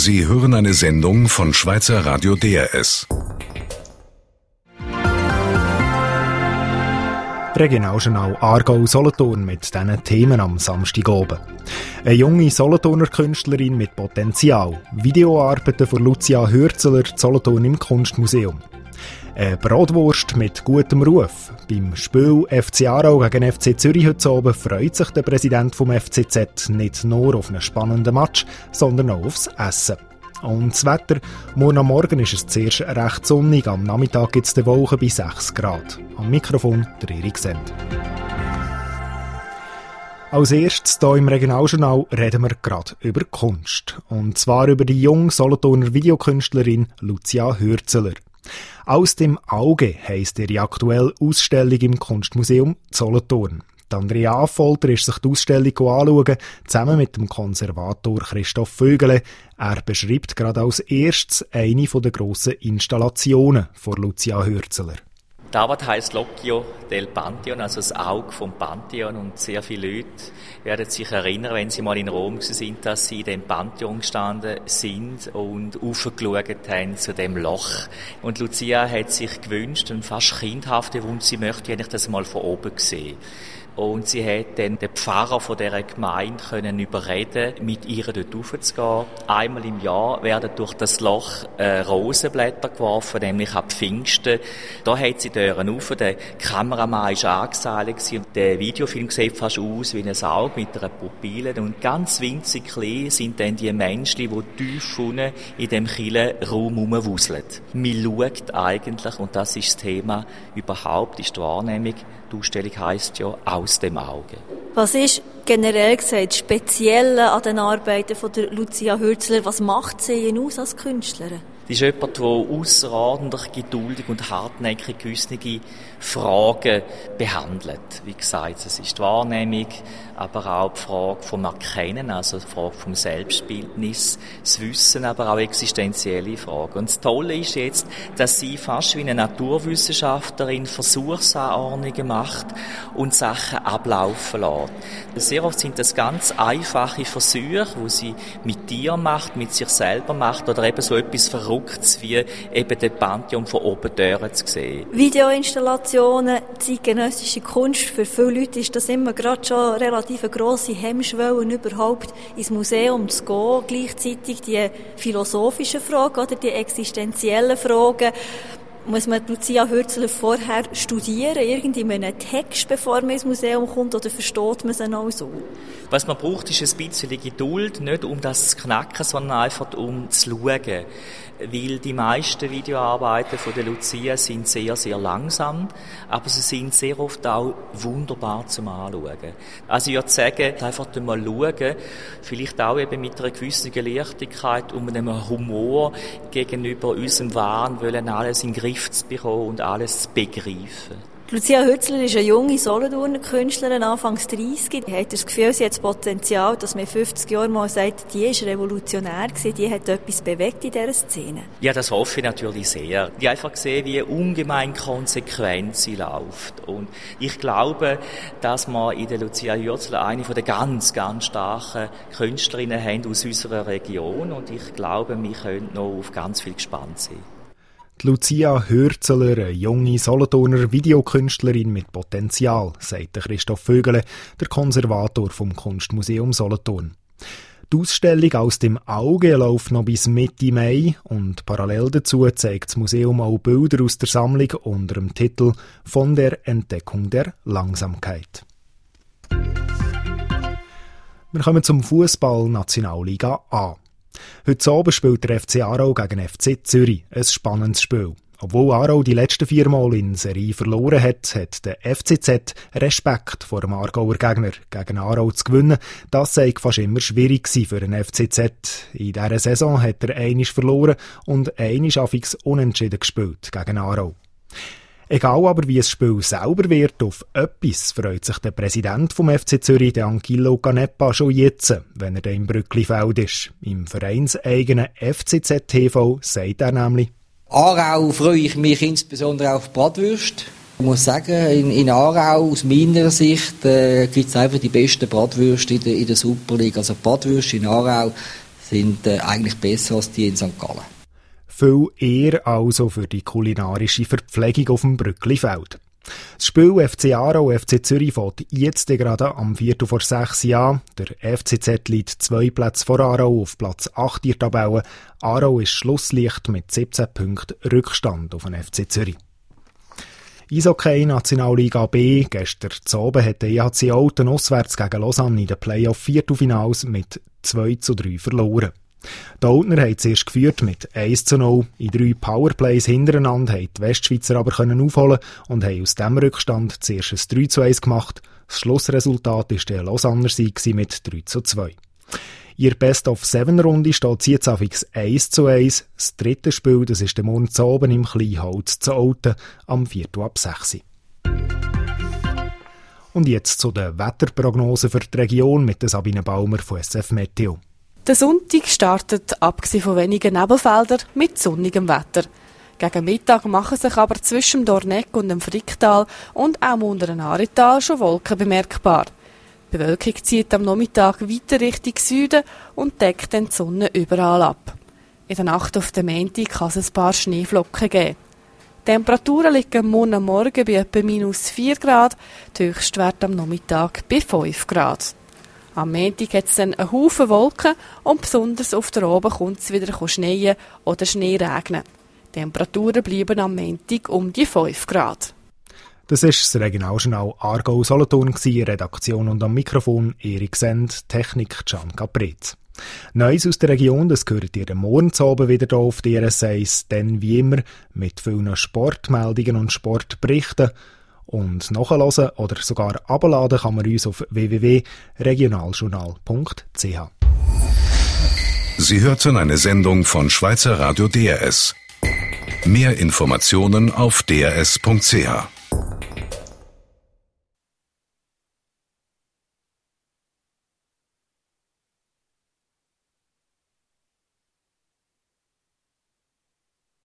Sie hören eine Sendung von Schweizer Radio DRS. Regionaljournal Aargau-Solothurn mit diesen Themen am Samstagabend. Eine junge Solothurner Künstlerin mit Potenzial. Videoarbeiten von Lucia Hürzeler, Solothurn im Kunstmuseum. Eine Bratwurst mit gutem Ruf. Beim Spiel FC Aarau gegen FC Zürich heute Abend freut sich der Präsident vom FCZ nicht nur auf einen spannenden Match, sondern auch aufs Essen. Und das Wetter, morgen am Morgen ist es zuerst recht sonnig, am Nachmittag gibt es die Wolken bei 6 Grad. Am Mikrofon der Erik Send. Als erstes hier im Regionaljournal reden wir gerade über Kunst. Und zwar über die junge Solothurner Videokünstlerin Lucia Hürzeler. «Aus dem Auge» heisst ihre aktuelle Ausstellung im Kunstmuseum Solothurn. Die Andrea Affolter ist sich die Ausstellung anschauen, zusammen mit dem Konservator Christoph Vögele. Er beschreibt gerade als erstes eine der grossen Installationen von Lucia Hürzeler. Die Arbeit heisst «L'Occhio del Pantheon», also das Auge vom Pantheon. Und sehr viele Leute werden sich erinnern, wenn sie mal in Rom sind, dass sie in dem Pantheon gestanden sind und aufgeschaut haben zu dem Loch. Und Lucia hat sich gewünscht, einen fast kindhaften Wunsch, sie möchte eigentlich das mal von oben sehen. Und sie hat dann den Pfarrer von dieser Gemeinde können überreden, mit ihr dort raufzugehen. Einmal im Jahr werden durch das Loch Rosenblätter geworfen, nämlich ab Pfingsten. Da hat sie Türen rauf, der Kameramann war angeseilt und der Videofilm sieht fast aus wie ein Auge mit einer Pupille. Und ganz winzig klein sind dann die Menschen, die tief unten in dem Kirchenraum rumwuseln. Man schaut eigentlich, und das ist das Thema überhaupt, ist die Wahrnehmung. Die Ausstellung heisst ja «Aus dem Auge». Was ist generell gesagt speziell an den Arbeiten von der Lucia Hürzeler? Was macht sie ihn aus als Künstlerin? Sie ist jemand, der ausserordentlich geduldig und hartnäckig gewisse Fragen behandelt. Wie gesagt, es ist die Wahrnehmung, aber auch die Frage vom Erkennen, also die Frage vom Selbstbildnis, das Wissen, aber auch existenzielle Fragen. Und das Tolle ist jetzt, dass sie fast wie eine Naturwissenschaftlerin Versuchsanordnungen macht und Sachen ablaufen lässt. Sehr oft sind das ganz einfache Versuche, die sie mit dir macht, mit sich selber macht oder eben so etwas Verrücktes wie eben den Pantheon von oben zu sehen. Videoinstallationen, zeitgenössische Kunst, für viele Leute ist das immer gerade schon relativ eine grosse Hemmschwelle, überhaupt ins Museum zu gehen. Gleichzeitig die philosophischen Fragen oder die existenziellen Fragen. Muss man Lucia Hürzeler vorher studieren, irgendwie in einem Text, bevor man ins Museum kommt, oder versteht man sie auch so? Was man braucht, ist ein bisschen Geduld, nicht um das zu knacken, sondern einfach um zu schauen. Weil die meisten Videoarbeiten von der Lucia sind sehr, sehr langsam, aber sie sind sehr oft auch wunderbar zum Anschauen. Also ich würde sagen, einfach mal schauen, vielleicht auch eben mit einer gewissen Leichtigkeit und einem Humor gegenüber unserem Wahn, wollen alles in den Griff zu bekommen und alles zu begreifen. Lucia Hürzeler ist eine junge Solothurner Künstlerin, Anfangs 30. Hat das Gefühl, sie hat das Potenzial, dass man 50 Jahre mal sagt, die ist revolutionär gewesen, die hat etwas bewegt in dieser Szene? Ja, das hoffe ich natürlich sehr. Ich einfach sehe, wie ungemein konsequent sie läuft. Und ich glaube, dass wir in der Lucia Hürzeler eine von der ganz, ganz starken Künstlerinnen haben aus unserer Region. Und ich glaube, wir können noch auf ganz viel gespannt sein. Die Lucia Hürzeler, eine junge Solothurner Videokünstlerin mit Potenzial, sagt Christoph Vögele, der Konservator vom Kunstmuseum Solothurn. Die Ausstellung «Aus dem Auge» läuft noch bis Mitte Mai und parallel dazu zeigt das Museum auch Bilder aus der Sammlung unter dem Titel «Von der Entdeckung der Langsamkeit». Wir kommen zum Fußball Nationalliga A. Heute Abend spielt der FC Aarau gegen FC Zürich. Ein spannendes Spiel. Obwohl Aarau die letzten 4 Mal in Serie verloren hat, hat der FCZ Respekt vor dem Aargauer Gegner. Gegen Aarau zu gewinnen, das sei fast immer schwierig für den FCZ. In dieser Saison hat er einmal verloren und einmal afix unentschieden gespielt gegen Aarau. Egal aber, wie das Spiel selber wird, auf etwas freut sich der Präsident vom FC Zürich, der Angelo Canepa, schon jetzt, wenn er im Brücklifeld ist. Im vereinseigenen FCZ TV sagt er nämlich: Aarau freue ich mich insbesondere auf Bratwürste. Ich muss sagen, in Aarau, aus meiner Sicht, gibt es einfach die besten Bratwürste in der Super League. Also Bratwürste in Aarau sind eigentlich besser als die in St. Gallen. Viel eher also für die kulinarische Verpflegung auf dem Brücklifeld. Das Spiel FC Aarau FC Zürich fängt jetzt gerade am 5:45 an. Der FCZ liegt 2 Plätze vor Aarau auf Platz 8 in der Tabelle. Aarau ist Schlusslicht mit 17 Punkten Rückstand auf den FC Zürich. Eishockey Nationalliga B. Gestern Abend hat der EHC Olten auswärts gegen Lausanne in den Playoff-Viertelfinals mit 2:3 verloren. Die Oltner haben zuerst geführt mit 1:0. In 3 Powerplays hintereinander haben die Westschweizer aber aufholen und haben aus diesem Rückstand zuerst ein 3:1 gemacht. Das Schlussresultat war der Lausanner Sieg mit 3:2. In der Best-of-7-Runde steht es jetzt auf 1:1. Das dritte Spiel, das ist der morgen oben im Kleinholz zu Olten am 5:45. Und jetzt zu den Wetterprognosen für die Region mit der Sabine Baumer von SF Meteo. Der Sonntag startet, abgesehen von wenigen Nebelfeldern, mit sonnigem Wetter. Gegen Mittag machen sich aber zwischen dem Dorneck und dem Fricktal und auch im unteren Aretal schon Wolken bemerkbar. Die Bewölkung zieht am Nachmittag weiter Richtung Süden und deckt dann die Sonne überall ab. In der Nacht auf den Montag kann es ein paar Schneeflocken geben. Die Temperaturen liegen am Morgen bei etwa -4 Grad, die Höchstwerte am Nachmittag bei 5 Grad. Am Montag hat es dann einen Haufen Wolken und besonders auf der Oben kommt es wieder schneien oder Schnee regnen. Die Temperaturen bleiben am Montag um die 5 Grad. Das war das Regionaljournal Aargau-Solothurn, Redaktion und am Mikrofon Erik Send, Technik Can Capretz. Neues aus der Region, das gehört ihr morgen Abend wieder hier auf DRS1, dann wie immer mit vielen Sportmeldungen und Sportberichten. Und nachhören oder sogar abladen kann man uns auf www.regionaljournal.ch. Sie hörten eine Sendung von Schweizer Radio DRS. Mehr Informationen auf drs.ch.